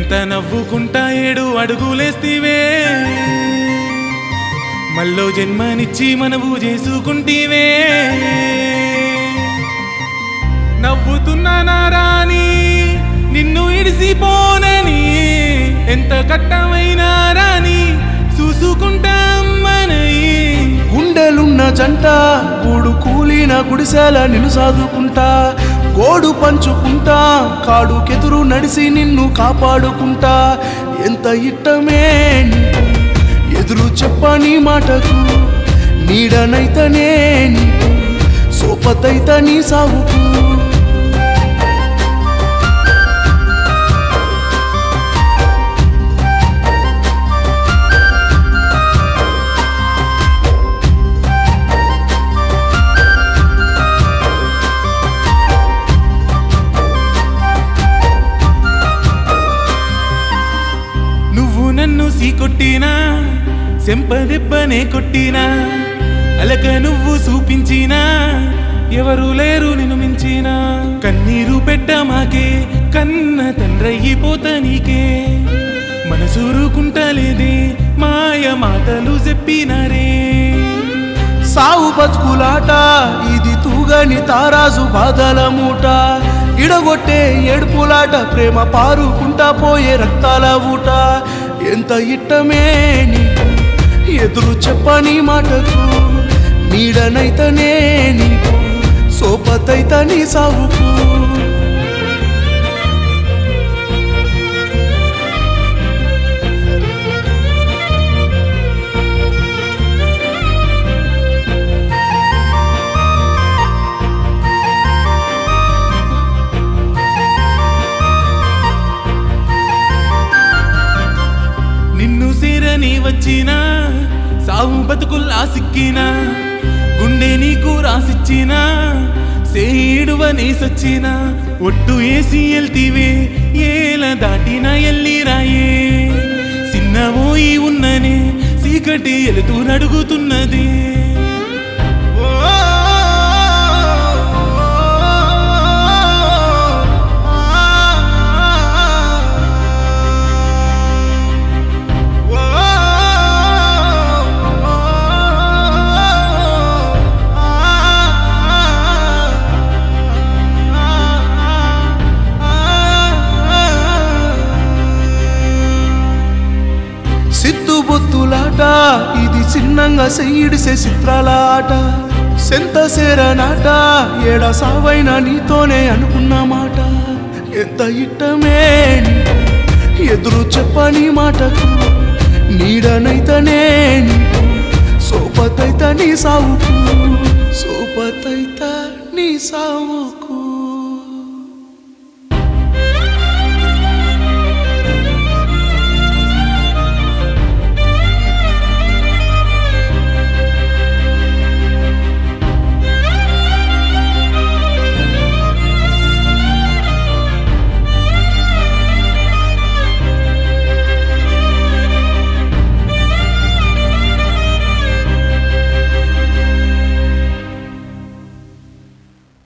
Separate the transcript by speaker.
Speaker 1: ఎంత నవ్వుకుంటా 7 అడుగులేస్తివే మళ్ళో జన్మనిచ్చి మనవు చేసుకుంటీవే నవ్వుతున్నా నారాని నిన్ను ఇడిసిపోనని ఎంత కట్టమైనా రాని చూసుకుంటామనయి
Speaker 2: గుండెలున్న జంట గూడు కూలిన గుడిసెల నిన్ను సాదుకుంటా గోడు పంచుకుంటా కాడుకెదురు నడిసి నిన్ను కాపాడుకుంటా ఎంత ఇట్టమే ఎదురు చెప్పని మాటకు నీడనైతనే నీకు సోపతైత నీ సావుకు
Speaker 1: నన్ను సీకొట్టినా సెంపదెబ్బనే కొట్టినా అలక నువ్వు చూపించినా ఎవరు లేరు నిన్ను మించినా కన్నీరు పెట్ట మాకే కన్న తండ్రయ్యిపోత నీకే మనసూరుకుంటలేదే మాయ మాటలు చెప్పినారే
Speaker 2: సావు బతుకులాట ఇది తూగని తారాజు బాధల మూట ఇడగొట్టే ఏడుపులాట ప్రేమ పారుకుంటా పోయే రక్తాల ఊట ఎంత ఇట్టమే నీకు ఎదురు చెప్పని మాటకు నీడనైతనే నీకు సోపతైత నీ సావుకు
Speaker 1: నీ వచ్చినా సావు బతుకుల్లా సిక్కినా గుండె నీకు రాసిచ్చినా సేడువ నీ సచ్చినా ఒట్టు వేసి ఎల్తివే ఏల దాటిన ఎల్లి రాయే చిన్నవోయి ఉన్ననే చీకటి ఎలుతూ నడుగుతున్నది
Speaker 2: బొత్తులాట ఇది చిన్నంగా సెయ్యిడిసే చిత్రాల ఆట సెంత సేరనాట ఏడా సావైనా నీతోనే అనుకున్న మాట ఎంత ఇట్టమే ఎదురు చెప్పని మాటకు నీడనైతనే నీకు సోపతైత నీ సావుకు సోపతైత నీ సావుకు